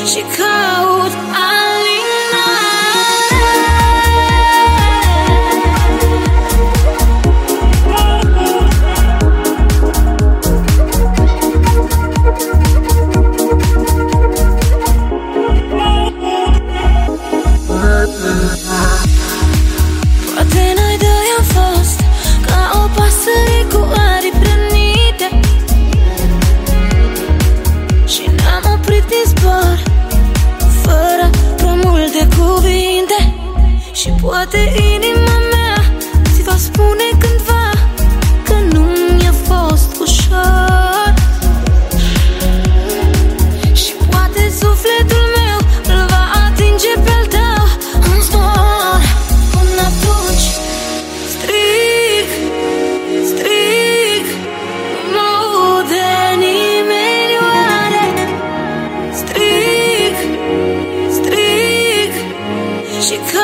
și caut Poate noi doi am fost ca o pasăre cu aripi rănite și ne-am oprit din zbor fără prea multe cuvinte. Și poate inima mea ți va spune cândva că nu mi-a fost ușor. Și poate sufletul meu îl va atinge pe-al tău în zbor. Până atunci strig, strig, nu mă aude nimeni oare. Strig, strig și